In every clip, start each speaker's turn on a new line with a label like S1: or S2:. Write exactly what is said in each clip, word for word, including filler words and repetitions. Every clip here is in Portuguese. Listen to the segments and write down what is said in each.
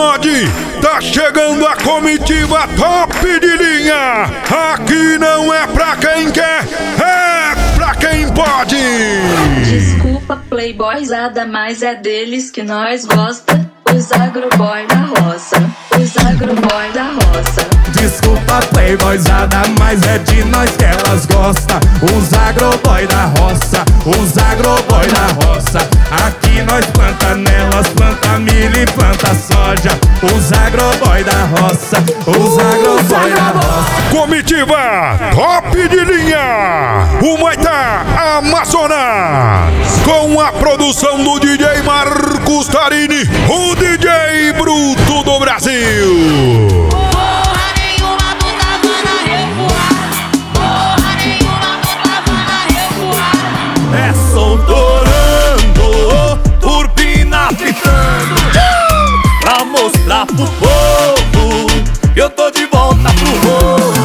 S1: acomode, tá chegando a comitiva top de linha. Aqui não é pra quem quer, é pra quem pode.
S2: Desculpa, playboyzada, mas é deles que nós gosta. Os agroboy da roça, os agroboy da roça.
S3: Desculpa, playboyzada, mas é de nós que elas gostam. Os agroboy da roça, os agroboy da roça. Aqui nós planta nelas, planta milho e planta soja. Os agroboy da roça, os agroboy da roça.
S1: Comitiva top de linha, o Maitá Amazonas, com a produção do D J Marcos Tarini, o D J Bruto do Brasil.
S4: Porra nenhuma, tu tava na revoada. Porra nenhuma, tu tava na revoada.
S3: É soltorando, turbina fitando, pra mostrar pro povo que eu tô de volta pro morro.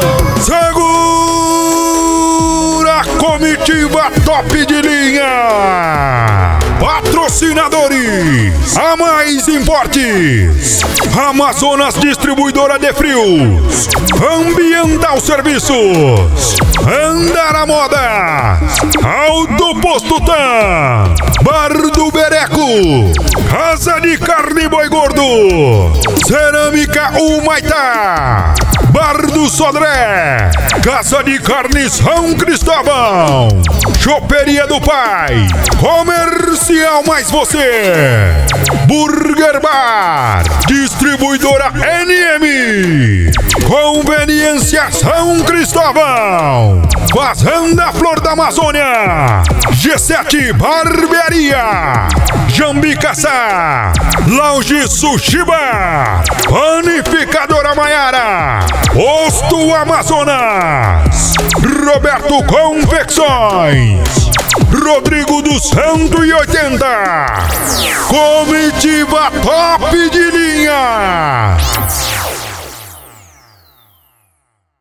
S1: Segura a comitiva top de linha. Patrocinadores: A Mais Importes, Amazonas Distribuidora de Frios, Ambiental Serviços, Andara Modas, Alto Posto Tam, Bar do Bereco, Casa de Carne Boi Gordo, Cerâmica Humaitá, Bar do Sodré, Casa de Carne São Cristóvão, Choperia do Pai, Comercial Mais Você, Burger Bar, Distribuidora N M, Conveniência São Cristóvão, Fazenda Flor da Amazônia, G sete Barbearia, Jambicaçá, Lounge Sushi Bar, Panificadora Maiara, Posto Amazonas, Roberto Confecções, Rodrigo do cento e oitenta, comitiva top de linha.